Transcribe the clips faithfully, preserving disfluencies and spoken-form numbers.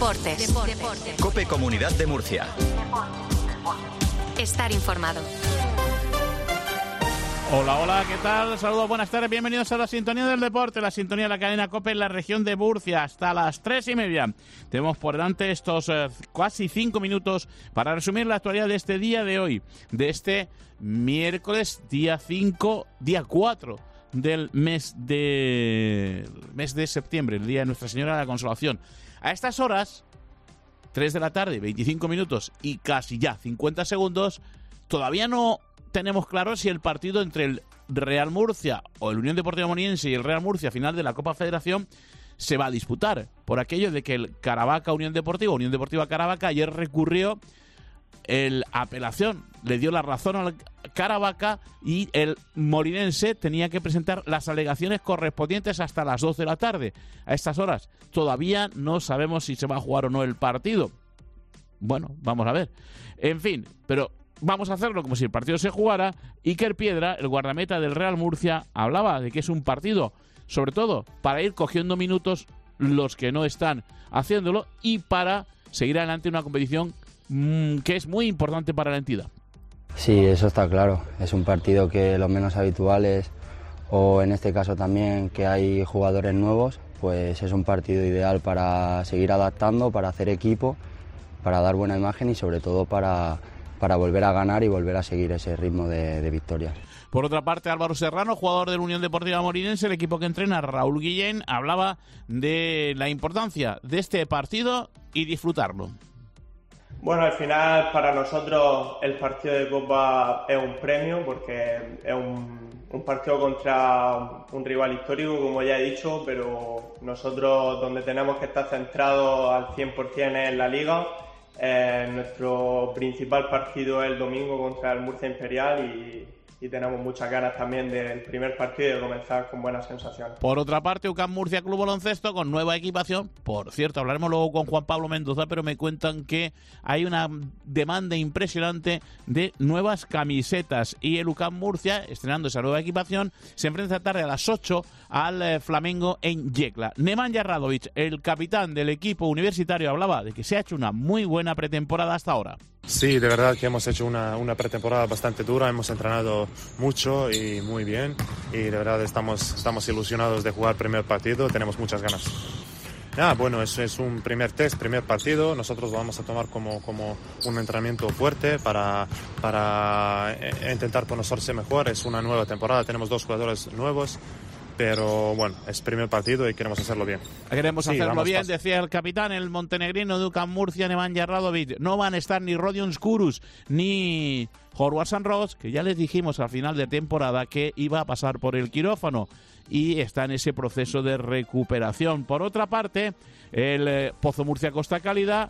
Deportes. Deportes. COPE Comunidad de Murcia. Estar informado. Hola, hola, ¿qué tal? Saludos, buenas tardes, bienvenidos a la sintonía del deporte, la sintonía de la cadena COPE en la región de Murcia, hasta las tres y media. Tenemos por delante estos eh, casi cinco minutos para resumir la actualidad de este día de hoy, de este miércoles, día cinco, día cuatro del mes de, mes de septiembre, el día de Nuestra Señora de la Consolación. A estas horas, tres de la tarde, veinticinco minutos y casi ya cincuenta segundos, todavía no tenemos claro si el partido entre el Real Murcia o el Unión Deportiva Moniense y el Real Murcia final de la Copa Federación se va a disputar, por aquello de que el Caravaca Unión Deportiva, Unión Deportiva Caravaca, ayer recurrió el apelación, le dio la razón al Caravaca y el molinense tenía que presentar las alegaciones correspondientes hasta las dos de la tarde. A estas horas todavía no sabemos si se va a jugar o no el partido. Bueno, vamos a ver. En fin, pero vamos a hacerlo como si el partido se jugara. Iker Piedra, el guardameta del Real Murcia, hablaba de que es un partido, sobre todo, para ir cogiendo minutos los que no están haciéndolo y para seguir adelante en una competición mmm, que es muy importante para la entidad. Sí, eso está claro. Es un partido que los menos habituales, o en este caso también que hay jugadores nuevos, pues es un partido ideal para seguir adaptando, para hacer equipo, para dar buena imagen y sobre todo para para volver a ganar y volver a seguir ese ritmo de, de victorias. Por otra parte, Álvaro Serrano, jugador de la Unión Deportiva Molinense, el equipo que entrena Raúl Guillén, hablaba de la importancia de este partido y disfrutarlo. Bueno, al final para nosotros el partido de Copa es un premio porque es un, un partido contra un rival histórico, como ya he dicho, pero nosotros donde tenemos que estar centrados al cien por ciento es en la Liga. Eh, nuestro principal partido es el domingo contra el Murcia Imperial y, y tenemos muchas ganas también del primer partido y de comenzar con buenas sensaciones. Por otra parte, U C A M Murcia Club Baloncesto con nueva equipación. Por cierto, hablaremos luego con Juan Pablo Mendoza, pero me cuentan que hay una demanda impresionante de nuevas camisetas y el U C A M Murcia, estrenando esa nueva equipación, se enfrenta esta tarde a las ocho al eh, Flamengo en Yecla. Nemanja Radovic, el capitán del equipo universitario, hablaba de que se ha hecho una muy buena pretemporada hasta ahora. Sí, de verdad que hemos hecho una, una pretemporada bastante dura, hemos entrenado mucho y muy bien y de verdad estamos, estamos ilusionados de jugar el primer partido, tenemos muchas ganas. Ah, bueno, eso es un primer test, primer partido, nosotros lo vamos a tomar como, como un entrenamiento fuerte para, para intentar conocerse mejor, es una nueva temporada, tenemos dos jugadores nuevos. Pero bueno, es primer partido y queremos hacerlo bien. Queremos sí, hacerlo bien, paso. Decía el capitán, el montenegrino de U C A M Murcia, Nemanja Radovic. No van a estar ni Rodion Skurus ni Howard Ross, que ya les dijimos al final de temporada que iba a pasar por el quirófano y está en ese proceso de recuperación. Por otra parte, el eh, Pozo Murcia Costa Cálida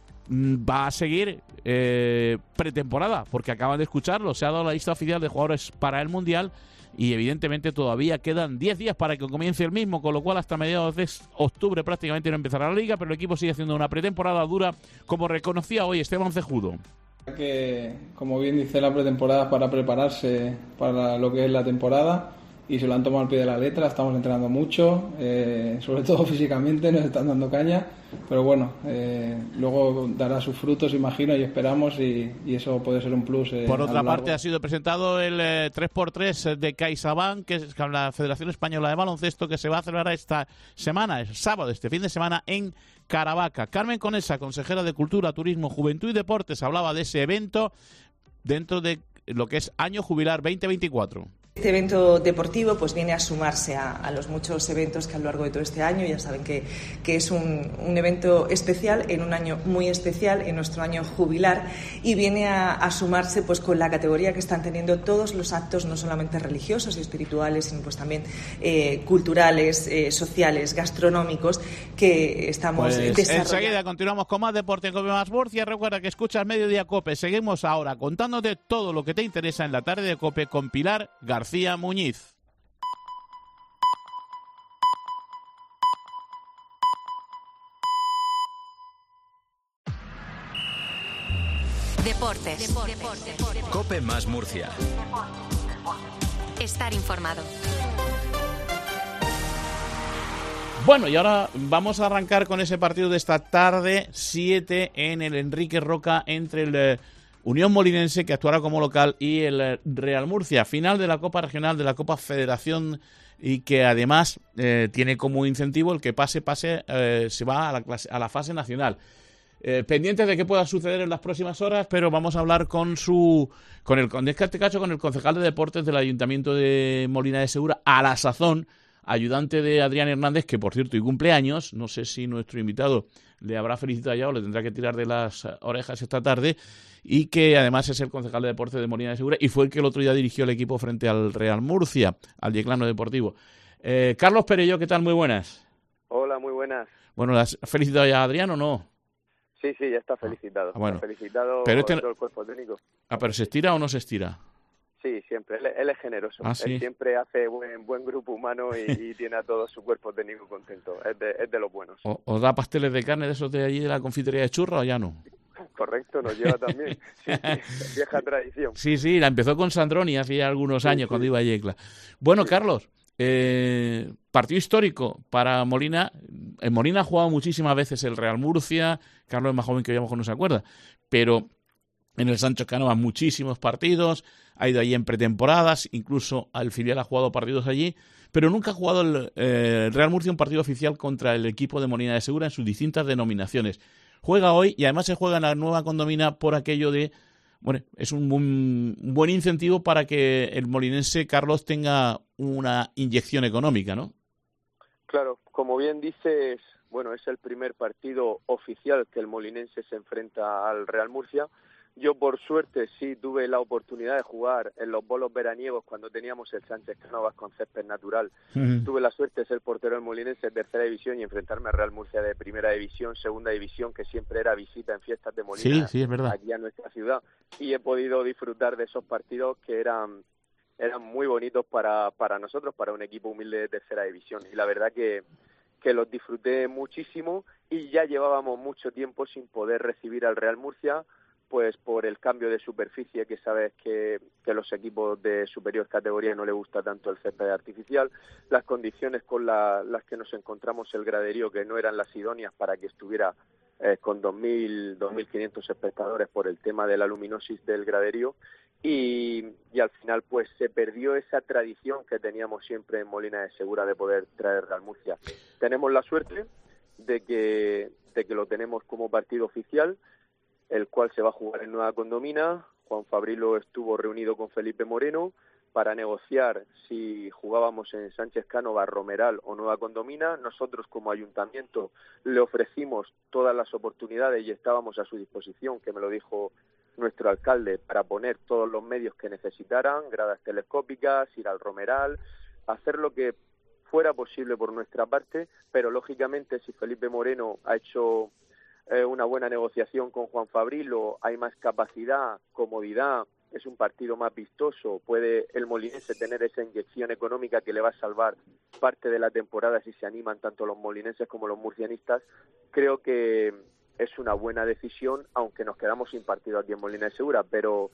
va a seguir eh, pretemporada, porque acaban de escucharlo, se ha dado la lista oficial de jugadores para el Mundial y evidentemente todavía quedan diez días para que comience el mismo, con lo cual hasta mediados de octubre prácticamente no empezará la liga, pero el equipo sigue haciendo una pretemporada dura, como reconocía hoy Esteban Cejudo. Que, como bien dice, la pretemporada para prepararse para lo que es la temporada y se lo han tomado al pie de la letra, estamos entrenando mucho, eh, sobre todo físicamente, nos están dando caña, pero bueno, eh, luego dará sus frutos, imagino, y esperamos, y, y eso puede ser un plus. Eh, Por otra parte, ha sido presentado el eh, tres por tres de CaixaBank, que es la Federación Española de Baloncesto, que se va a celebrar esta semana, el sábado, este fin de semana, en Caravaca. Carmen Conesa, consejera de Cultura, Turismo, Juventud y Deportes, hablaba de ese evento dentro de lo que es Año Jubilar veinte veinticuatro. Este evento deportivo pues viene a sumarse a, a los muchos eventos que a lo largo de todo este año, ya saben que, que es un, un evento especial, en un año muy especial, en nuestro año jubilar, y viene a, a sumarse pues con la categoría que están teniendo todos los actos, no solamente religiosos y espirituales, sino pues también eh, culturales, eh, sociales, gastronómicos, que estamos pues desarrollando. Enseguida continuamos con más deporte en COPE más Murcia. Recuerda que escuchas Mediodía COPE. Seguimos ahora contándote todo lo que te interesa en la tarde de COPE con Pilar García Muñiz. Deportes. Deportes. Deportes. COPE más Murcia. Estar informado. Bueno, y ahora vamos a arrancar con ese partido de esta tarde, siete en el Enrique Roca, entre el eh, Unión Molinense, que actuará como local, y el eh, Real Murcia. Final de la Copa Regional, de la Copa Federación, y que además eh, tiene como incentivo el que pase, pase, eh, se va a la, clase, a la fase nacional. Eh, pendientes de qué pueda suceder en las próximas horas, pero vamos a hablar con su con el con este cacho con el concejal de deportes del Ayuntamiento de Molina de Segura, a la sazón ayudante de Adrián Hernández, que por cierto y cumpleaños. No sé si nuestro invitado le habrá felicitado ya o le tendrá que tirar de las orejas esta tarde, y que además es el concejal de deportes de Molina de Segura y fue el que el otro día dirigió el equipo frente al Real Murcia, al Yeclano Deportivo. eh, Carlos Perello, ¿qué tal? Muy buenas. Hola, muy buenas. Bueno, ¿le has felicitado ya a Adrián o no? Sí, sí, ya está felicitado. Ah, bueno. Está felicitado pero este... todo el cuerpo técnico. Ah, ¿pero se estira o no se estira? Sí, siempre. Él, él es generoso. Ah, ¿sí? Él siempre hace buen buen grupo humano y, y tiene a todo su cuerpo técnico contento. Es de, es de los buenos. ¿O, ¿Os da pasteles de carne de esos de allí de la confitería de Churra o ya no? Correcto, nos lleva también. Sí, sí, vieja tradición. Sí, sí, la empezó con Sandroni hace algunos años, sí, cuando sí. iba a Yecla. Bueno, sí. Carlos, eh, partido histórico para Molina. En Molina ha jugado muchísimas veces el Real Murcia. Carlos es más joven que yo, a lo mejor no se acuerda. Pero en el Sánchez Cánovas muchísimos partidos. Ha ido allí en pretemporadas. Incluso al filial ha jugado partidos allí. Pero nunca ha jugado el, eh, el Real Murcia un partido oficial contra el equipo de Molina de Segura en sus distintas denominaciones. Juega hoy y además se juega en la nueva condomina por aquello de... Bueno, es un, un, un buen incentivo para que el molinense, Carlos, tenga una inyección económica, ¿no? Claro, como bien dices, bueno, es el primer partido oficial que el molinense se enfrenta al Real Murcia. Yo, por suerte, sí tuve la oportunidad de jugar en los bolos veraniegos cuando teníamos el Sánchez Cánovas con césped natural. Uh-huh. Tuve la suerte de ser portero del molinense de tercera división y enfrentarme al Real Murcia de primera división, segunda división, que siempre era visita en fiestas de Molina, sí, sí, es verdad. Aquí a nuestra ciudad. Y he podido disfrutar de esos partidos que eran eran muy bonitos para, para nosotros, para un equipo humilde de tercera división. Y la verdad que, que los disfruté muchísimo y ya llevábamos mucho tiempo sin poder recibir al Real Murcia, pues por el cambio de superficie, que sabes que, que los equipos de superior categoría no les gusta tanto el césped artificial, las condiciones con la, las que nos encontramos el graderío, que no eran las idóneas para que estuviera eh, con dos mil, dos mil quinientos espectadores por el tema de la luminosis del graderío, y, y al final pues se perdió esa tradición que teníamos siempre en Molina de Segura de poder traer al Murcia. Tenemos la suerte de que, de que lo tenemos como partido oficial, el cual se va a jugar en Nueva Condomina. Juan Fabrilo estuvo reunido con Felipe Moreno para negociar si jugábamos en Sánchez Cánovas, Romeral o Nueva Condomina. Nosotros como ayuntamiento le ofrecimos todas las oportunidades y estábamos a su disposición, que me lo dijo nuestro alcalde, para poner todos los medios que necesitaran, gradas telescópicas, ir al Romeral, hacer lo que fuera posible por nuestra parte, pero lógicamente si Felipe Moreno ha hecho Eh, una buena negociación con Juan Fabrilo, hay más capacidad, comodidad, es un partido más vistoso, puede el molinense tener esa inyección económica que le va a salvar parte de la temporada si se animan tanto los molinenses como los murcianistas. Creo que es una buena decisión, aunque nos quedamos sin partido aquí en Molina de Segura, pero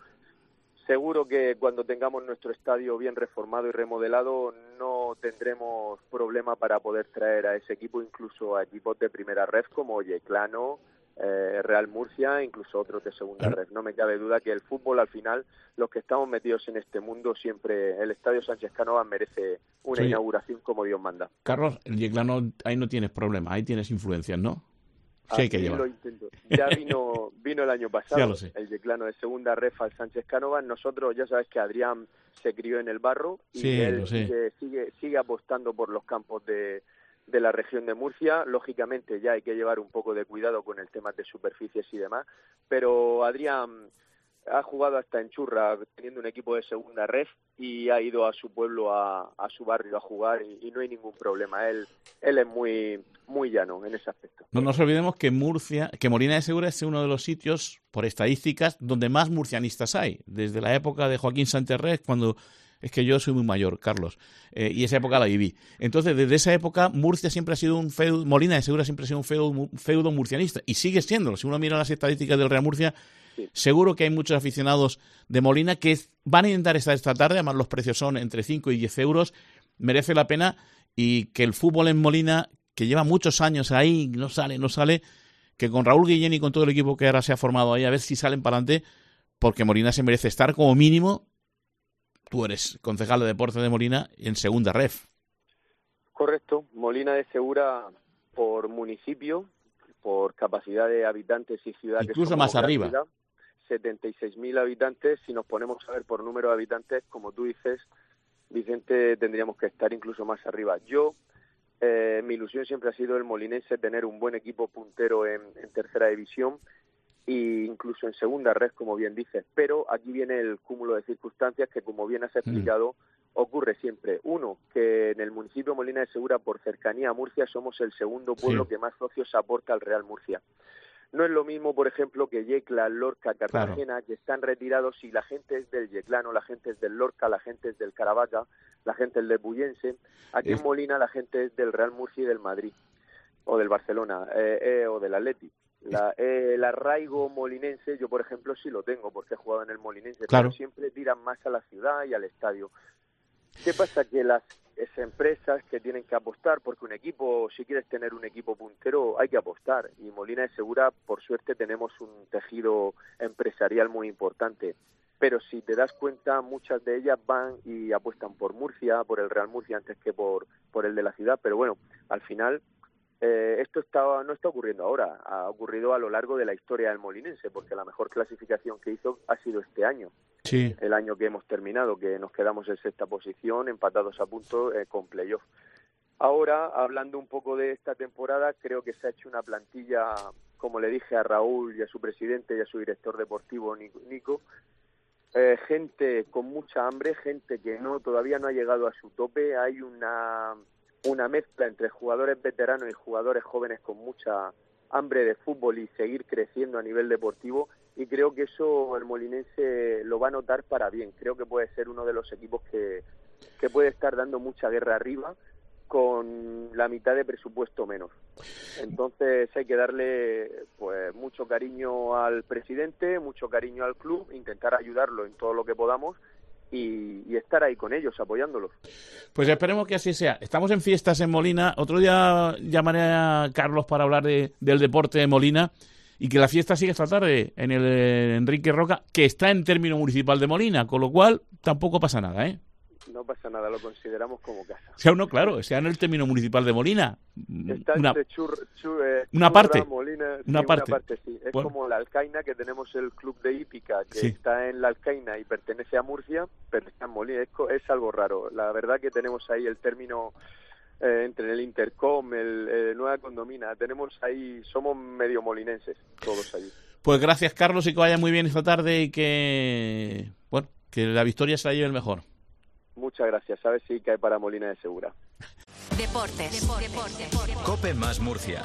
seguro que cuando tengamos nuestro estadio bien reformado y remodelado no tendremos problema para poder traer a ese equipo, incluso a equipos de primera red como Yeclano, eh, Real Murcia, incluso otros de segunda red. No me cabe duda que el fútbol, al final, los que estamos metidos en este mundo, siempre el Estadio Sánchez Cánovas merece una sí. inauguración como Dios manda. Carlos, el Yeclano, ahí no tienes problema, ahí tienes influencias, ¿no? Sí, hay que llevar. Lo intento. Ya vino vino el año pasado el Yeclano de segunda ref al Sánchez Cánovas. Nosotros, ya sabes que Adrián se crió en el barro y sí, él sigue, sigue, sigue apostando por los campos de, de la región de Murcia. Lógicamente ya hay que llevar un poco de cuidado con el tema de superficies y demás, pero Adrián ha jugado hasta en Churra teniendo un equipo de segunda ref y ha ido a su pueblo, a, a su barrio a jugar y, y no hay ningún problema. Él él es muy muy llano en ese aspecto. No nos olvidemos que Murcia, que Molina de Segura es uno de los sitios, por estadísticas, donde más murcianistas hay. Desde la época de Joaquín Santerrés, cuando... Es que yo soy muy mayor, Carlos, eh, y esa época la viví. Entonces, desde esa época, Murcia siempre ha sido un feudo, Molina de Segura siempre ha sido un feudo, feudo murcianista, y sigue siéndolo. Si uno mira las estadísticas del Real Murcia, sí. Seguro que hay muchos aficionados de Molina que van a intentar estar esta tarde, además los precios son entre cinco y diez euros, merece la pena, y que el fútbol en Molina que lleva muchos años ahí, no sale, no sale, que con Raúl Guillén y con todo el equipo que ahora se ha formado ahí, a ver si salen para adelante, porque Molina se merece estar como mínimo. Tú eres concejal de deporte de Molina en segunda ref. Correcto, Molina de Segura por municipio, por capacidad de habitantes y ciudad. Incluso que más arriba. Ciudad, setenta y seis mil habitantes. Si nos ponemos a ver por número de habitantes, como tú dices, Vicente, tendríamos que estar incluso más arriba. Yo, eh, mi ilusión siempre ha sido el molinense, tener un buen equipo puntero en, en tercera división e incluso en segunda red, como bien dices. Pero aquí viene el cúmulo de circunstancias que, como bien has explicado, mm. ocurre siempre. Uno, que en el municipio de Molina de Segura, por cercanía a Murcia, somos el segundo pueblo sí. que más socios aporta al Real Murcia. No es lo mismo, por ejemplo, que Yecla, Lorca, Cartagena, claro. que están retirados y la gente es del Yeclano, la gente es del Lorca, la gente es del Caravaca, la gente es del Buyense. Aquí es. en Molina la gente es del Real Murcia y del Madrid, o del Barcelona, eh, eh, o del Atleti. La, eh, el arraigo molinense, yo por ejemplo sí lo tengo, porque he jugado en el molinense, claro. pero siempre tiran más a la ciudad y al estadio. ¿Qué pasa? Que las es empresas que tienen que apostar, porque un equipo, si quieres tener un equipo puntero, hay que apostar. Y Molina de Segura, por suerte, tenemos un tejido empresarial muy importante. Pero si te das cuenta, muchas de ellas van y apuestan por Murcia, por el Real Murcia, antes que por, por el de la ciudad. Pero bueno, al final, eh, esto está, no está ocurriendo ahora, ha ocurrido a lo largo de la historia del molinense, porque la mejor clasificación que hizo ha sido este año. Sí. El año que hemos terminado, que nos quedamos en sexta posición, empatados a punto eh, con playoff. Ahora, hablando un poco de esta temporada, creo que se ha hecho una plantilla, como le dije a Raúl y a su presidente y a su director deportivo, Nico, eh, gente con mucha hambre, gente que no todavía no ha llegado a su tope. Hay una, una mezcla entre jugadores veteranos y jugadores jóvenes con mucha hambre de fútbol y seguir creciendo a nivel deportivo. Y creo que eso el molinense lo va a notar para bien. Creo que puede ser uno de los equipos que, que puede estar dando mucha guerra arriba con la mitad de presupuesto menos. Entonces hay que darle pues mucho cariño al presidente, mucho cariño al club, intentar ayudarlo en todo lo que podamos y, y estar ahí con ellos, apoyándolos. Pues esperemos que así sea. Estamos en fiestas en Molina. Otro día llamaré a Carlos para hablar de, del deporte de Molina. Y que la fiesta sigue esta tarde en el Enrique Roca, que está en término municipal de Molina, con lo cual tampoco pasa nada, ¿eh? No pasa nada, lo consideramos como casa. O sea, no, claro, sea en el término municipal de Molina. Está una, entre chur, chur, eh, una parte. Molina, sí, una parte. Una parte sí. Es bueno. como la Alcaina, que tenemos el club de hípica, que sí. está en la Alcaina y pertenece a Murcia, pero está en Molina. Es, es algo raro. La verdad que tenemos ahí el término... Eh, entre el Intercom, el, el Nueva Condomina, tenemos ahí, somos medio molinenses, todos allí. Pues gracias, Carlos, y que vaya muy bien esta tarde y que, bueno, que la victoria se la lleve el mejor. Muchas gracias, sabes sí que hay para Molina de Segura. Deportes. Deportes. Deportes. COPE más Murcia.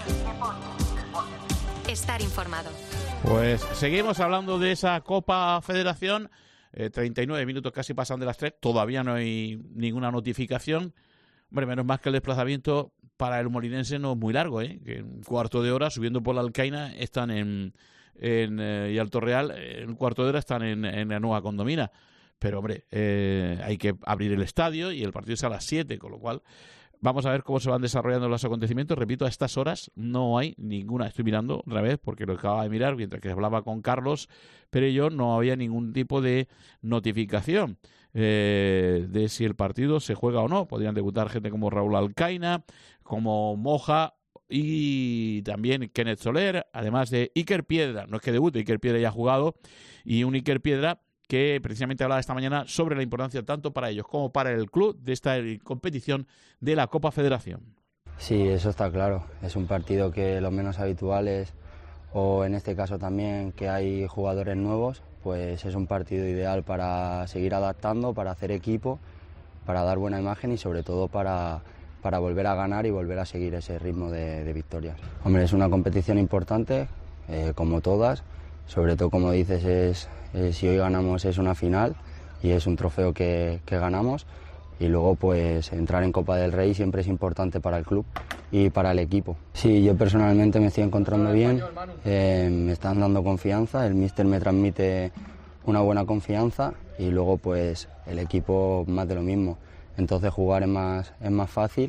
Estar informado. Pues seguimos hablando de esa Copa Federación, eh, treinta y nueve minutos casi pasan de las tres, todavía no hay ninguna notificación. Hombre, menos más que el desplazamiento para el molinense no es muy largo, ¿eh? Que un cuarto de hora subiendo por la Alcaina están en, en eh, y Alto Real, en un cuarto de hora están en, en la Nueva Condomina. Pero, hombre, eh, hay que abrir el estadio y el partido es a las siete, con lo cual vamos a ver cómo se van desarrollando los acontecimientos. Repito, a estas horas no hay ninguna, estoy mirando otra vez porque lo acababa de mirar mientras que hablaba con Carlos, pero yo no había ningún tipo de notificación. Eh, de si el partido se juega o no. Podrían debutar gente como Raúl Alcaina, como Moja y también Kenneth Soler, además de Iker Piedra. No es que debute, Iker Piedra ya ha jugado, y un Iker Piedra que precisamente hablaba esta mañana sobre la importancia tanto para ellos como para el club de esta competición de la Copa Federación. Sí, eso está claro. Es un partido que los menos habituales, o en este caso también que hay jugadores nuevos, pues es un partido ideal para seguir adaptando, para hacer equipo, para dar buena imagen y sobre todo para, para volver a ganar y volver a seguir ese ritmo de, de victorias. Hombre, es una competición importante, eh, como todas, sobre todo como dices, es, eh, si hoy ganamos es una final y es un trofeo que, que ganamos, y luego pues entrar en Copa del Rey siempre es importante para el club y para el equipo. Sí, yo personalmente me estoy encontrando bien, eh, me están dando confianza, el míster me transmite una buena confianza y luego pues el equipo más de lo mismo. Entonces jugar es más, es más fácil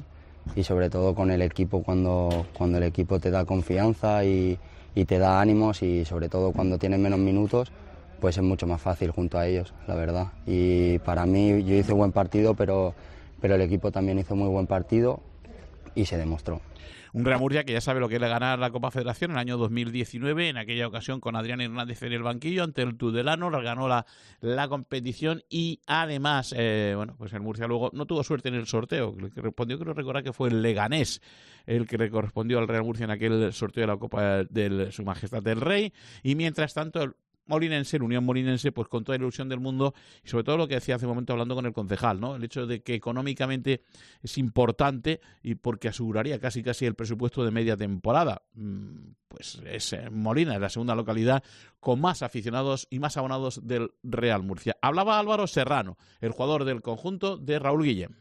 y sobre todo con el equipo cuando, cuando el equipo te da confianza y, y te da ánimos, y sobre todo cuando tienes menos minutos, pues es mucho más fácil junto a ellos, la verdad. Y para mí, yo hice buen partido, pero, pero el equipo también hizo muy buen partido y se demostró. Un Real Murcia que ya sabe lo que es ganar la Copa Federación en el año dos mil diecinueve, en aquella ocasión con Adrián Hernández en el banquillo ante el Tudelano, ganó la, la competición y además, eh, bueno, pues el Murcia luego no tuvo suerte en el sorteo, el que respondió, creo recordar que fue el Leganés el que le correspondió al Real Murcia en aquel sorteo de la Copa de Su Majestad el Rey, y mientras tanto el Molinense, el Unión Molinense, pues con toda la ilusión del mundo, y sobre todo lo que decía hace un momento hablando con el concejal, ¿no? El hecho de que económicamente es importante y porque aseguraría casi casi el presupuesto de media temporada. Pues es Molina, es la segunda localidad con más aficionados y más abonados del Real Murcia. Hablaba Álvaro Serrano, el jugador del conjunto de Raúl Guillén.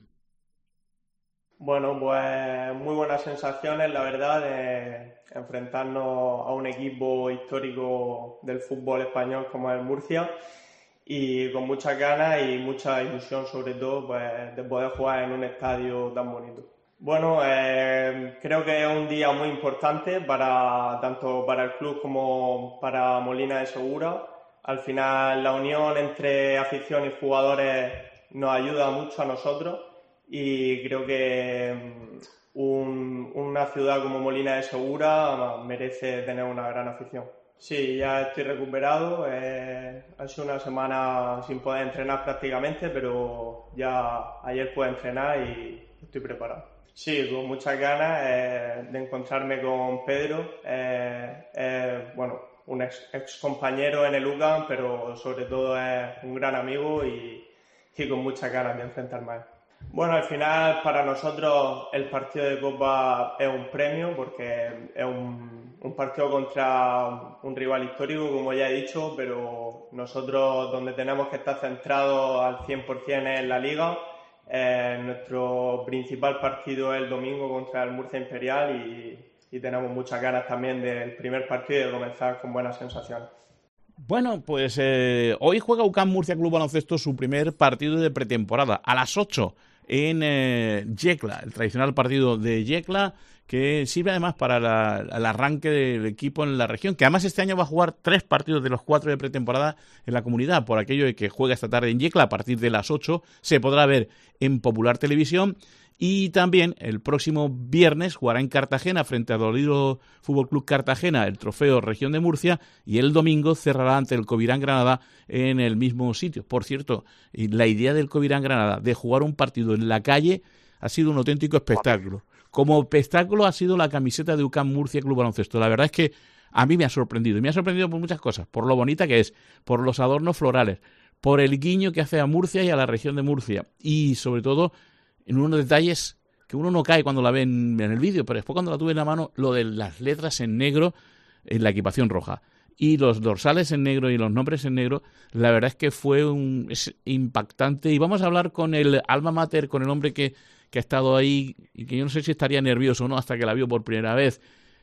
Bueno, pues muy buenas sensaciones, la verdad, de enfrentarnos a un equipo histórico del fútbol español como es el Murcia, y con muchas ganas y mucha ilusión, sobre todo, pues, de poder jugar en un estadio tan bonito. Bueno, eh, creo que es un día muy importante para tanto para el club como para Molina de Segura. Al final, la unión entre afición y jugadores nos ayuda mucho a nosotros. Y creo que un, una ciudad como Molina de Segura merece tener una gran afición. Sí, ya estoy recuperado. Eh, ha sido una semana sin poder entrenar prácticamente, pero ya ayer pude entrenar y estoy preparado. Sí, con muchas ganas eh, de encontrarme con Pedro. Eh, eh, bueno, un ex, ex compañero en el U C A M, pero sobre todo es un gran amigo y, y con muchas ganas de enfrentarme a él. Bueno, al final para nosotros el partido de Copa es un premio porque es un, un partido contra un rival histórico, como ya he dicho, pero nosotros donde tenemos que estar centrados al cien por ciento es en la Liga. Eh, nuestro principal partido es el domingo contra el Murcia Imperial y, y tenemos muchas ganas también del primer partido y de comenzar con buenas sensaciones. Bueno, pues eh, hoy juega U C A M Murcia Club Baloncesto su primer partido de pretemporada a las ocho en eh, Yecla, el tradicional partido de Yecla, que sirve además para la, el arranque del equipo en la región, que además este año va a jugar tres partidos de los cuatro de pretemporada en la comunidad, por aquello de que juega esta tarde en Yecla a partir de las ocho, se podrá ver en Popular Televisión. Y también el próximo viernes jugará en Cartagena frente a Dolido Fútbol Club Cartagena el trofeo Región de Murcia, y el domingo cerrará ante el Covirán Granada en el mismo sitio. Por cierto, la idea del Covirán Granada de jugar un partido en la calle ha sido un auténtico espectáculo. Como espectáculo ha sido la camiseta de U C A M Murcia Club Baloncesto. La verdad es que a mí me ha sorprendido, y me ha sorprendido por muchas cosas, por lo bonita que es, por los adornos florales, por el guiño que hace a Murcia y a la región de Murcia, y sobre todo en unos detalles que uno no cae cuando la ve en, en el vídeo, pero después cuando la tuve en la mano, lo de las letras en negro en la equipación roja y los dorsales en negro y los nombres en negro, la verdad es que fue un, es impactante. Y vamos a hablar con el alma mater, con el hombre que, que ha estado ahí y que yo no sé si estaría nervioso o no hasta que la vio por primera vez.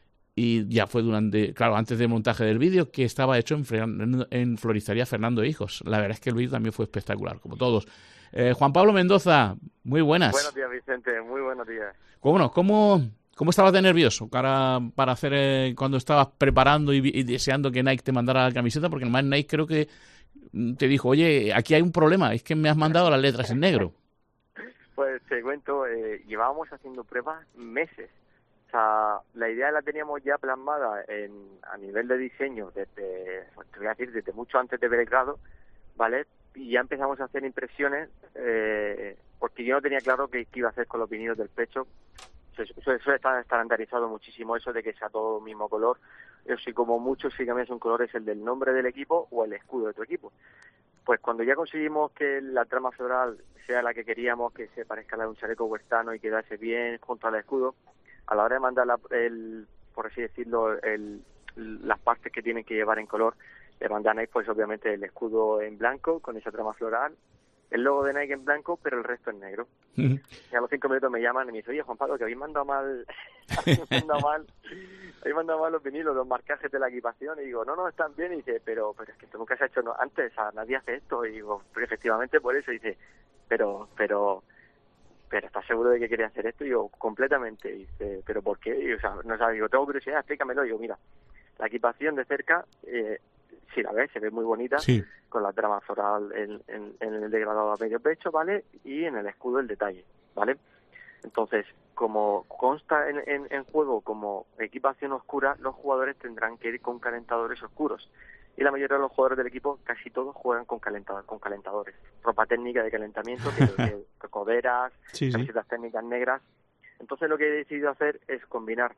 Y ya fue durante, claro, antes del montaje del vídeo, que estaba hecho en, en Floristería Fernando Hijos. La verdad es que el vídeo también fue espectacular, como todos. Eh, Juan Pablo Mendoza, muy buenas. Buenos días, Vicente, muy buenos días. ¿Cómo no? ¿Cómo, cómo estabas de nervioso para, para hacer eh, cuando estabas preparando y, y deseando que Nike te mandara la camiseta? Porque además Nike creo que te dijo, oye, aquí hay un problema, es que me has mandado las letras en negro. Pues te cuento, eh, llevábamos haciendo pruebas meses. O sea, la idea la teníamos ya plasmada en, a nivel de diseño desde, te voy a decir, desde mucho antes de Belgrado, ¿vale? Y ya empezamos a hacer impresiones, eh, porque yo no tenía claro qué, qué iba a hacer con los vinilos del pecho. Eso, eso está estandarizado muchísimo, eso de que sea todo mismo color. Eso sí, como mucho, sí cambias un color, es el del nombre del equipo o el escudo de tu equipo. Pues cuando ya conseguimos que la trama floral sea la que queríamos, que se parezca a la de un chaleco huertano y quedase bien junto al escudo, a la hora de mandar, la, el, por así decirlo, el, las partes que tienen que llevar en color, le mandan Nike, pues obviamente el escudo en blanco con esa trama floral, el logo de Nike en blanco, pero el resto en negro. Uh-huh. Y a los cinco minutos me llaman y me dicen, oye, Juan Pablo, que habéis mandado mal, habéis mandado mal, habéis mandado mal los vinilos, los marcajes de la equipación. Y digo, no, no, están bien. Y dice, pero, pero es que esto nunca se ha hecho no, antes, o sea, nadie hace esto. Y digo, pero efectivamente por eso. Y dice, pero, pero, ¿pero estás seguro de que quería hacer esto? Y yo, completamente. Y dice, ¿pero por qué? Y, o sea, no sabes, digo, tengo curiosidad, explícamelo. Y digo, mira, la equipación de cerca, eh, si la ves, se ve muy bonita, sí. con la trama floral en, en, en el degradado a medio pecho, ¿vale? Y en el escudo el detalle, ¿vale? Entonces, como consta en, en, en juego como equipación oscura, los jugadores tendrán que ir con calentadores oscuros. Y la mayoría de los jugadores del equipo, casi todos, juegan con calentadores. Con calentadores. Ropa técnica de calentamiento, que, que, que coderas, sí, camisetas sí. técnicas negras. Entonces lo que he decidido hacer es combinar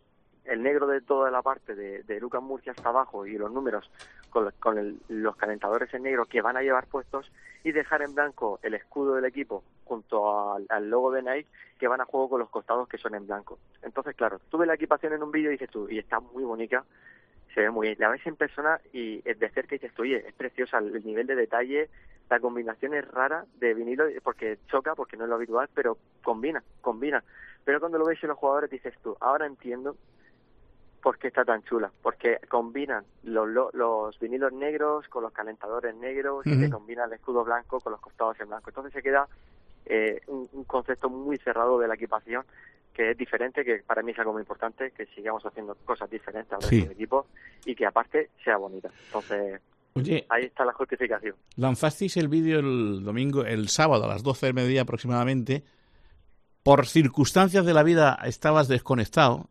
el negro de toda la parte de, de Lucas Murcia hasta abajo y los números con, con el, los calentadores en negro que van a llevar puestos, y dejar en blanco el escudo del equipo junto al, al logo de Nike, que van a juego con los costados que son en blanco. Entonces, claro, tuve la equipación en un vídeo y dices tú, y está muy bonita, se ve muy bien. La ves en persona y de cerca y dices tú, oye, es preciosa, el nivel de detalle, la combinación es rara de vinilo, porque choca, porque no es lo habitual, pero combina, combina. Pero cuando lo ves en los jugadores dices tú, ahora entiendo por qué está tan chula, porque combinan los, los, los vinilos negros con los calentadores negros, uh-huh. y se combina el escudo blanco con los costados en blanco. Entonces se queda eh, un, un concepto muy cerrado de la equipación, que es diferente, que para mí es algo muy importante, que sigamos haciendo cosas diferentes al resto sí. del equipo y que aparte sea bonita. Entonces, Oye, ahí está la justificación. Lanzasteis el vídeo el domingo, el sábado a las doce del mediodía aproximadamente. Por circunstancias de la vida estabas desconectado.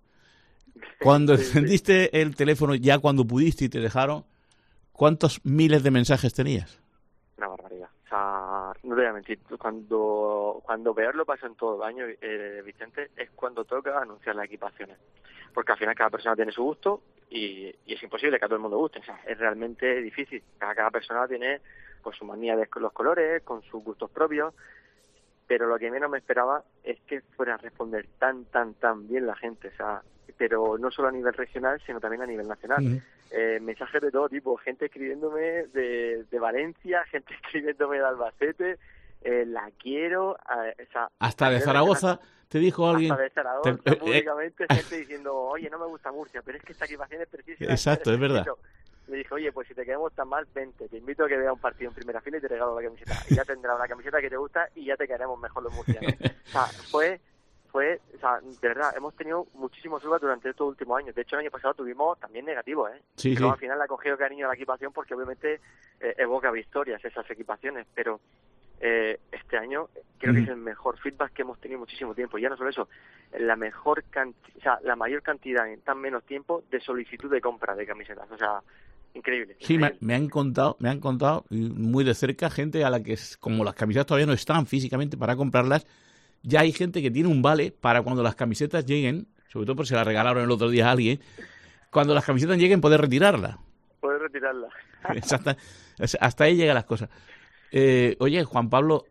Cuando sí, encendiste sí. el teléfono, ya cuando pudiste y te dejaron, ¿cuántos miles de mensajes tenías? Una barbaridad. O sea, no te voy a mentir, cuando, cuando peor lo pasa en todo el año, eh, Vicente, es cuando toca anunciar las equipaciones. Porque al final cada persona tiene su gusto y, y es imposible que a todo el mundo guste. O sea, es realmente difícil. Cada, cada persona tiene pues su manía de los colores, con sus gustos propios. Pero lo que menos me esperaba es que fuera a responder tan, tan, tan bien la gente. O sea, pero no solo a nivel regional, sino también a nivel nacional. Uh-huh. Eh, mensajes de todo tipo, gente escribiéndome de, de Valencia, gente escribiéndome de Albacete, eh, la quiero, eh, o sea, hasta de Zaragoza, nacional, te dijo alguien. Hasta de Zaragoza, te, públicamente, eh, gente diciendo, oye, no me gusta Murcia, pero es que esta equipación es precisa. Exacto, es verdad. Le dije, oye, pues si te quedamos tan mal, vente, te invito a que veas un partido en primera fila y te regalo la camiseta. Y ya tendrás una camiseta que te gusta y ya te quedaremos mejor los murcianos. O sea, fue... fue, o sea, de verdad, hemos tenido muchísimos subas durante estos últimos años. De hecho, el año pasado tuvimos también negativos, ¿eh? Sí, pero sí. al final le ha cogido cariño a la equipación porque obviamente eh, evoca victorias esas equipaciones, pero eh, este año creo mm. que es el mejor feedback que hemos tenido muchísimo tiempo. Y ya no solo eso, la mejor cantidad, o sea, la mayor cantidad en tan menos tiempo de solicitud de compra de camisetas, o sea, increíble. Sí, increíble. Me, me han contado, me han contado muy de cerca gente a la que, como las camisetas todavía no están físicamente para comprarlas, ya hay gente que tiene un vale para cuando las camisetas lleguen, sobre todo por si las regalaron el otro día a alguien, cuando las camisetas lleguen poder retirarla. Poder retirarla. Exacto. Hasta ahí llegan las cosas. Eh, oye, Juan Pablo,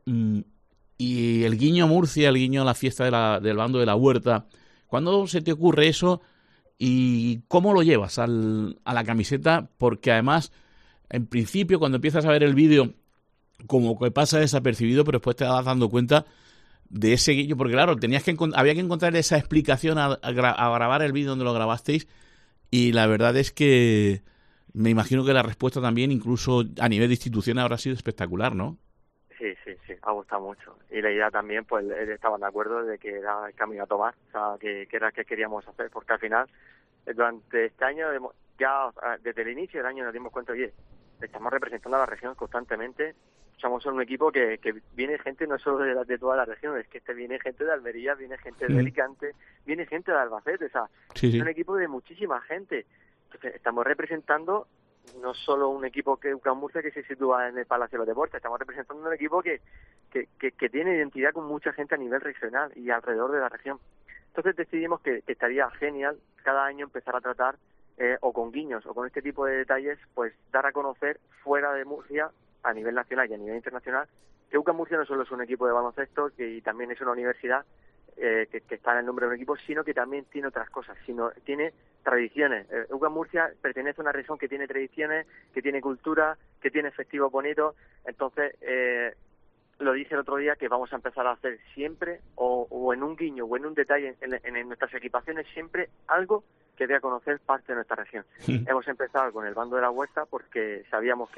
y el guiño a Murcia, el guiño a la fiesta de la, del bando de la Huerta, ¿cuándo se te ocurre eso y cómo lo llevas al, a la camiseta? Porque además, en principio, cuando empiezas a ver el vídeo, como que pasa desapercibido, pero después te vas dando cuenta de ese guiño, porque claro, tenías que había que encontrar esa explicación a, a, gra a grabar el vídeo donde lo grabasteis, y la verdad es que me imagino que la respuesta también, incluso a nivel de institución, habrá sido espectacular, ¿no? Sí, sí, sí, ha gustado mucho. Y la idea también, pues estaban de acuerdo de que era el camino a tomar, o sea, que, que era lo que queríamos hacer, porque al final, durante este año, ya desde el inicio del año nos dimos cuenta, oye, estamos representando a la región constantemente. Somos un equipo que, que viene gente no solo de, la, de toda la región, es que este viene gente de Almería, viene gente de mm. Alicante, viene gente de Albacete, o sea, sí, sí. es un equipo de muchísima gente. Entonces, estamos representando no solo un equipo que UCAM Murcia que se sitúa en el Palacio de los Deportes, estamos representando un equipo que, que, que, que tiene identidad con mucha gente a nivel regional y alrededor de la región. Entonces decidimos que, que estaría genial cada año empezar a tratar, eh, o con guiños, o con este tipo de detalles, pues dar a conocer fuera de Murcia, a nivel nacional y a nivel internacional, que UCAM Murcia no solo es un equipo de baloncesto, que también es una universidad eh, que, que está en el nombre de un equipo, sino que también tiene otras cosas, sino tiene tradiciones. Eh, UCAM Murcia pertenece a una región que tiene tradiciones, que tiene cultura, que tiene festivos bonitos. Entonces, eh, lo dije el otro día, que vamos a empezar a hacer siempre, o, o en un guiño o en un detalle en, en, en nuestras equipaciones, siempre algo que dé a conocer parte de nuestra región. Sí. Hemos empezado con el bando de la Huerta porque sabíamos que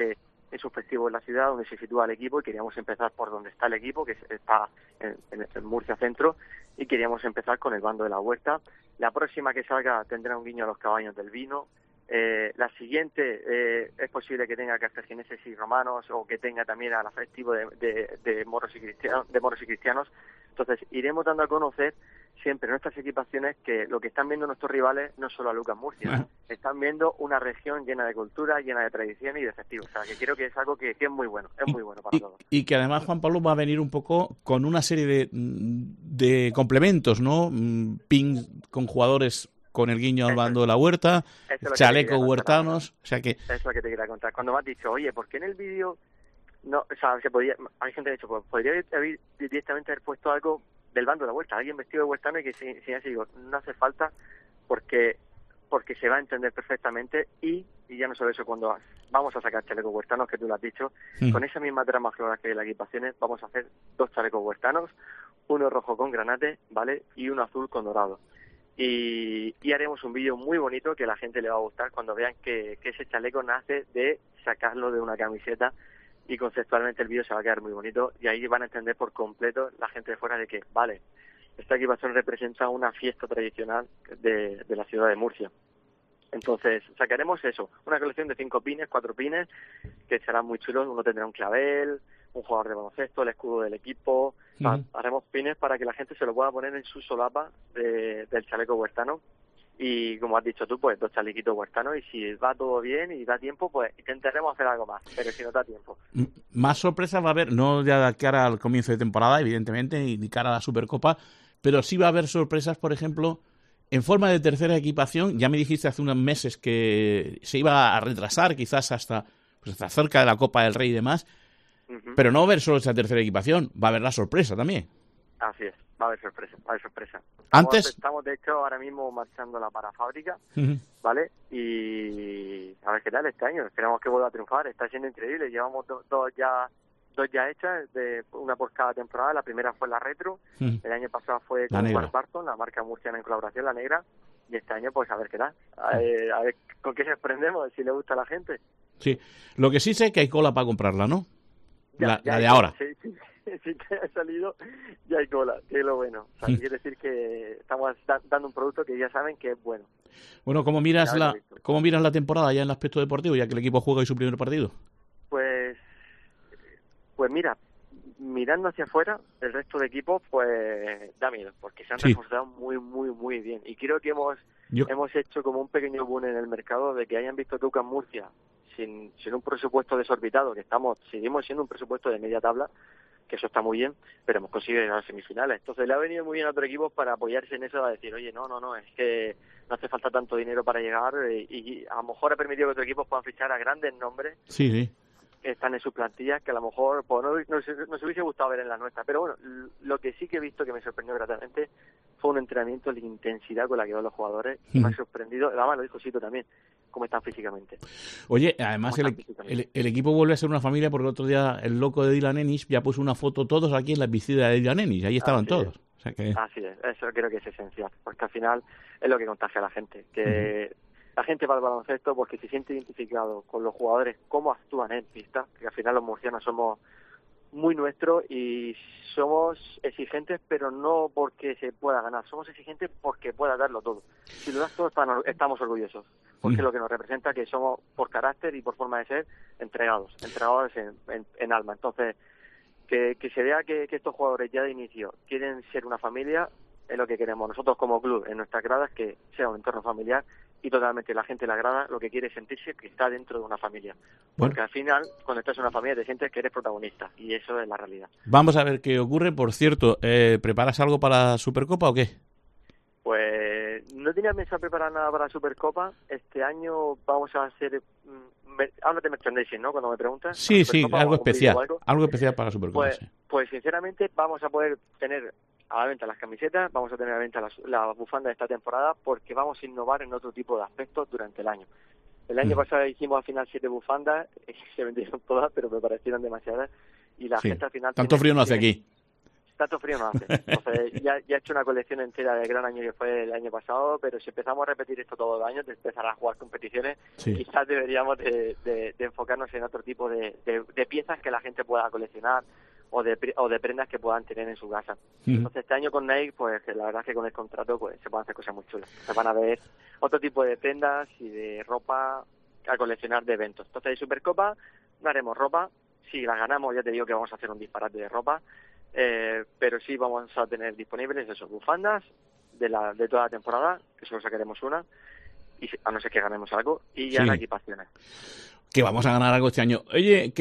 es un festivo en la ciudad donde se sitúa el equipo y queríamos empezar por donde está el equipo, que está en, en, en Murcia Centro, y queríamos empezar con el bando de la huerta. La próxima que salga tendrá un guiño a los cabaños del vino. Eh, la siguiente eh, es posible que tenga cartagineses y romanos, o que tenga también al festivo de, de, de, moros y cristianos, de moros y cristianos. Entonces iremos dando a conocer siempre nuestras equipaciones, que lo que están viendo nuestros rivales no solo a Lucas Murcia, uh-huh. están viendo una región llena de cultura, llena de tradiciones y de festivos. O sea, que creo que es algo que, que es muy bueno, es muy bueno para y, todos. Y que además Juan Pablo va a venir un poco con una serie de, de complementos, ¿no? Ping con jugadores con el guiño al bando de la huerta, chalecos huertanos, o sea que... Eso es lo que te quería contar. Cuando me has dicho, oye, ¿por qué en el vídeo no, o sea, se podía, hay gente que ha dicho, pues podría haber directamente haber puesto algo del bando de la huerta, alguien vestido de huertano, y que si, si así digo, no hace falta, porque porque se va a entender perfectamente, y, y ya no solo eso, cuando vamos a sacar chalecos huertanos, que tú lo has dicho, sí. con esa misma trama que hay en las equipaciones, vamos a hacer dos chalecos huertanos, uno rojo con granate, ¿vale? Y uno azul con dorado. Y, y haremos un vídeo muy bonito que a la gente le va a gustar cuando vean que, que ese chaleco nace de sacarlo de una camiseta, y conceptualmente el vídeo se va a quedar muy bonito, y ahí van a entender por completo la gente de fuera de que, vale, esta equipación representa una fiesta tradicional de, de la ciudad de Murcia. Entonces sacaremos eso, una colección de cinco pines, cuatro pines, que serán muy chulos. Uno tendrá un clavel, un jugador de baloncesto, el escudo del equipo. Uh-huh. Haremos pines para que la gente se lo pueda poner en su solapa de, del chaleco huertano. Y como has dicho tú, pues dos chalequitos huertanos, y si va todo bien y da tiempo, pues intentaremos hacer algo más, pero si no da tiempo. Más sorpresas va a haber, no ya de cara al comienzo de temporada, evidentemente, y de cara a la Supercopa, pero sí va a haber sorpresas, por ejemplo, en forma de tercera equipación. Ya me dijiste hace unos meses que se iba a retrasar quizás hasta, pues hasta cerca de la Copa del Rey y demás, uh-huh. pero no va a haber solo esa tercera equipación, va a haber la sorpresa también. Así es, va a haber sorpresa, va a haber sorpresa. Estamos, Antes... Estamos, de hecho, ahora mismo marchándola para fábrica, uh-huh. ¿vale? Y a ver qué tal este año, esperamos que vuelva a triunfar, está siendo increíble, llevamos do, dos ya dos ya hechas, de una por cada temporada. La primera fue la retro, uh-huh. el año pasado fue con Mark Barton, la marca murciana en colaboración, la negra, y este año pues a ver qué tal, a, uh-huh. a ver con qué sorprendemos, si le gusta a la gente. Sí, lo que sí sé es que hay cola para comprarla, ¿no? Ya, la, ya la de cola, ahora. Sí, sí. Si te ha salido, ya hay cola, que es lo bueno. O sea, mm. quiere decir que estamos da- dando un producto que ya saben que es bueno. Bueno, ¿cómo miras la cómo miras la temporada ya en el aspecto deportivo, ya que el equipo juega hoy su primer partido? Pues, pues mira, mirando hacia afuera, el resto de equipos, pues da miedo, porque se han sí. reforzado muy, muy, muy bien. Y creo que hemos Yo... hemos hecho como un pequeño boom en el mercado de que hayan visto Lucas Murcia sin, sin un presupuesto desorbitado, que estamos seguimos siendo un presupuesto de media tabla, que eso está muy bien, pero hemos conseguido llegar a las semifinales. Entonces le ha venido muy bien a otro equipo para apoyarse en eso, a decir, oye, no, no, no, es que no hace falta tanto dinero para llegar, y, y a lo mejor ha permitido que otros equipos puedan fichar a grandes nombres sí, sí. que están en sus plantillas, que a lo mejor pues, no, no, nos hubiese gustado ver en la nuestra. Pero bueno, lo que sí que he visto que me sorprendió gratamente fue un entrenamiento, la intensidad con la que van los jugadores, y mm. me ha sorprendido, además lo dijo Sito también, cómo están físicamente. Oye, además el, el, el equipo vuelve a ser una familia, porque el otro día el loco de Dylan Ennis ya puso una foto todos aquí en la piscina de Dylan Ennis, ahí estaban Así todos. Es. O sea que... Así es, eso creo que es esencial, porque al final es lo que contagia a la gente, que uh-huh. la gente va al baloncesto porque se siente identificado con los jugadores, cómo actúan en pista, que al final los murcianos somos muy nuestros y somos exigentes, pero no porque se pueda ganar, somos exigentes porque pueda darlo todo. Si lo das todo, estamos orgullosos, porque es lo que nos representa, que somos por carácter y por forma de ser entregados, entregados en, en, en alma. Entonces, que, que se vea que, que estos jugadores ya de inicio quieren ser una familia, es lo que queremos nosotros como club en nuestras gradas, que sea un entorno familiar, y totalmente la gente de la grada lo que quiere es sentirse que está dentro de una familia. Porque bueno, al final, cuando estás en una familia, te sientes que eres protagonista, y eso es la realidad. Vamos a ver qué ocurre. Por cierto, eh, ¿preparas algo para Supercopa o qué? Pues no tenía pensado preparar nada para Supercopa. Este año vamos a hacer... Me, hablas de merchandising, ¿no? Cuando me preguntas. Sí, sí, algo especial. Algo? algo especial para Supercopa, pues, sí. Pues sinceramente vamos a poder tener a la venta las camisetas, vamos a tener a la venta las, las bufandas de esta temporada, porque vamos a innovar en otro tipo de aspectos durante el año. El año mm. pasado hicimos al final siete bufandas, se vendieron todas, pero me parecieron demasiadas, y la sí. gente al final... Tanto frío no hace aquí. tanto frío no hace. Entonces, ya, ya he hecho una colección entera del gran año que fue el año pasado, pero si empezamos a repetir esto todos los años, de empezar a jugar competiciones, sí. quizás deberíamos de, de, de enfocarnos en otro tipo de, de, de piezas que la gente pueda coleccionar o de, o de prendas que puedan tener en su casa. Uh-huh. Entonces, este año con Nike, pues la verdad es que con el contrato pues se pueden hacer cosas muy chulas. Se van a ver otro tipo de prendas y de ropa a coleccionar de eventos. Entonces, de Supercopa no haremos ropa. Si la ganamos, ya te digo que vamos a hacer un disparate de ropa. Eh, pero sí vamos a tener disponibles esos bufandas de la de toda la temporada, que solo sacaremos una, y a no ser que ganemos algo, y ya sí. las equipaciones. Que vamos a ganar algo este año. Oye,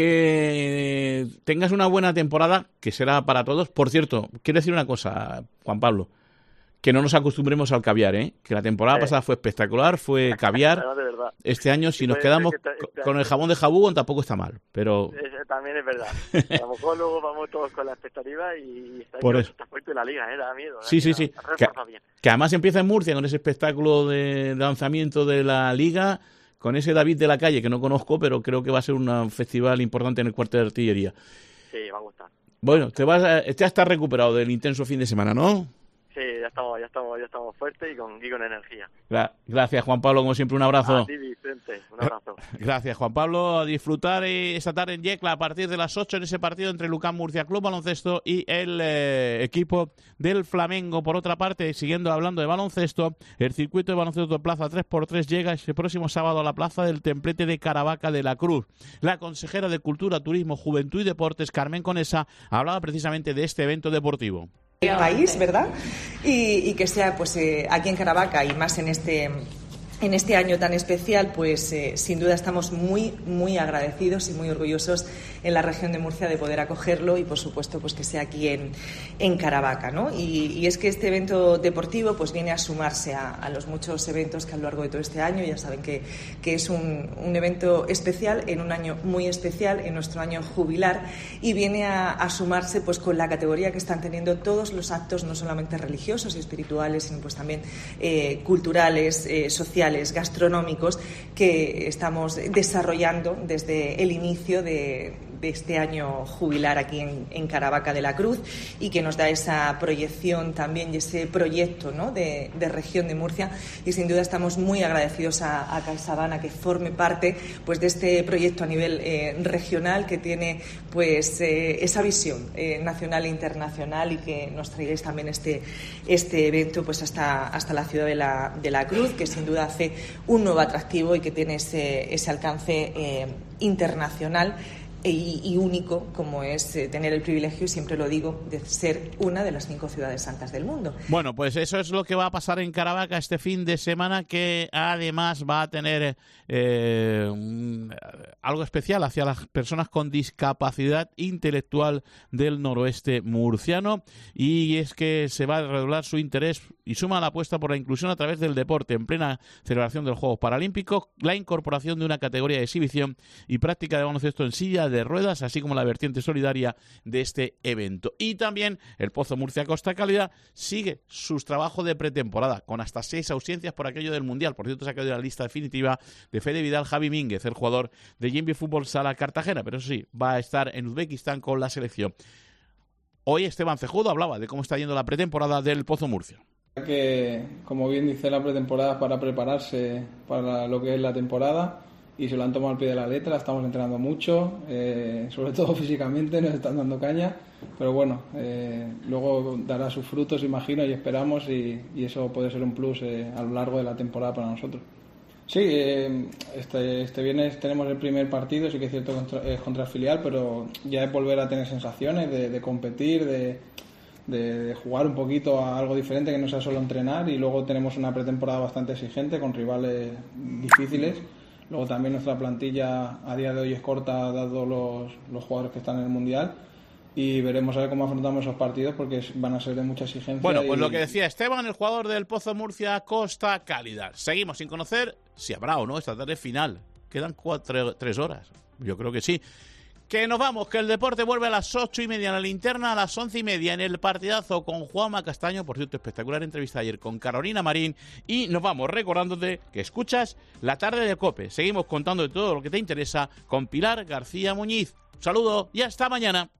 que tengas una buena temporada, que será para todos. Por cierto, quiero decir una cosa, Juan Pablo, que no nos acostumbremos al caviar, ¿eh? Que la temporada sí. pasada fue espectacular, fue caviar. No, de verdad. Este año, si nos quedamos te, te, con el jamón de Jabugón, tampoco está mal, pero... Eso también es verdad. A lo mejor luego vamos todos con la expectativa y está, Por eso. está fuerte la liga, ¿eh? Da miedo. Sí, sí, sí. Que, que además empieza en Murcia con ese espectáculo de, de lanzamiento de la liga, con ese David de la Calle, que no conozco, pero creo que va a ser un festival importante en el cuartel de artillería. Sí, va a gustar. Bueno, te vas a, te has estado recuperado del intenso fin de semana, ¿no? Sí, ya estamos, ya estamos, ya estamos fuertes y con, y con energía. Gra- gracias, Juan Pablo, como siempre, un abrazo. A ti, Vicente, un abrazo. Gracias, Juan Pablo. A disfrutar esta tarde en Yecla a partir de las ocho en ese partido entre Lucán Murcia Club Baloncesto y el eh, equipo del Flamengo. Por otra parte, siguiendo hablando de baloncesto, el circuito de baloncesto de Plaza tres por tres llega este próximo sábado a la plaza del Templete de Caravaca de la Cruz. La consejera de Cultura, Turismo, Juventud y Deportes, Carmen Conesa, hablaba precisamente de este evento deportivo. El país, ¿verdad? Y, y que sea pues eh, aquí en Caravaca y más en este en este año tan especial, pues eh, sin duda estamos muy muy agradecidos y muy orgullosos en la región de Murcia de poder acogerlo y por supuesto pues que sea aquí en, en Caravaca, ¿no? Y, y es que este evento deportivo pues viene a sumarse a, a los muchos eventos que a lo largo de todo este año, ya saben que, que es un, un evento especial en un año muy especial, en nuestro año jubilar, y viene a, a sumarse pues con la categoría que están teniendo todos los actos, no solamente religiosos y espirituales, sino pues también eh, culturales, eh, sociales, gastronómicos que estamos desarrollando desde el inicio de, de este año jubilar aquí en, en Caravaca de la Cruz y que nos da esa proyección también y ese proyecto, ¿no? de, de región de Murcia, y sin duda estamos muy agradecidos a, a CaixaBank que forme parte pues de este proyecto a nivel eh, regional que tiene pues eh, esa visión eh, nacional e internacional y que nos traigáis también este, este evento pues hasta, hasta la ciudad de la, de la Cruz, que sin duda hace un nuevo atractivo y que tiene ese, ese alcance eh, internacional y, y único, como es eh, tener el privilegio, y siempre lo digo, de ser una de las cinco ciudades santas del mundo. Bueno, pues eso es lo que va a pasar en Caravaca este fin de semana, que además va a tener eh, un, algo especial hacia las personas con discapacidad intelectual del noroeste murciano, y es que se va a redoblar su interés y suma la apuesta por la inclusión a través del deporte en plena celebración de los Juegos Paralímpicos, la incorporación de una categoría de exhibición y práctica de baloncesto en silla de ruedas, así como la vertiente solidaria de este evento. Y también el Pozo Murcia Costa Cálida sigue sus trabajos de pretemporada, con hasta seis ausencias por aquello del Mundial. Por cierto, se ha quedado en la lista definitiva de Fede Vidal, Javi Mínguez, el jugador de Jimby Fútbol Sala Cartagena, pero eso sí, va a estar en Uzbekistán con la selección. Hoy Esteban Cejudo hablaba de cómo está yendo la pretemporada del Pozo Murcia. Que, como bien dice, la pretemporada es para prepararse para lo que es la temporada y se lo han tomado al pie de la letra. Estamos entrenando mucho, eh, sobre todo físicamente, nos están dando caña, pero bueno, eh, luego dará sus frutos, imagino, y esperamos, y, y eso puede ser un plus eh, a lo largo de la temporada para nosotros. Sí, eh, este, este viernes tenemos el primer partido, sí que es cierto contra, es contra el filial, pero ya es volver a tener sensaciones de, de competir, de, de, de jugar un poquito a algo diferente, que no sea solo entrenar, y luego tenemos una pretemporada bastante exigente con rivales difíciles. Luego también nuestra plantilla a día de hoy es corta, dado los, los jugadores que están en el Mundial, y veremos a ver cómo afrontamos esos partidos, porque van a ser de mucha exigencia. Bueno, pues y... lo que decía Esteban, el jugador del Pozo Murcia Costa Cálida. Seguimos sin conocer si habrá o no esta tarde final. Quedan cuatro, tres horas. Yo creo que sí. Que nos vamos, que el deporte vuelve a las ocho y media en la linterna, a las once y media en el partidazo con Juanma Castaño. Por cierto, espectacular entrevista ayer con Carolina Marín. Y nos vamos recordándote que escuchas La Tarde de COPE. Seguimos contando de todo lo que te interesa con Pilar García Muñiz. Un saludo y hasta mañana.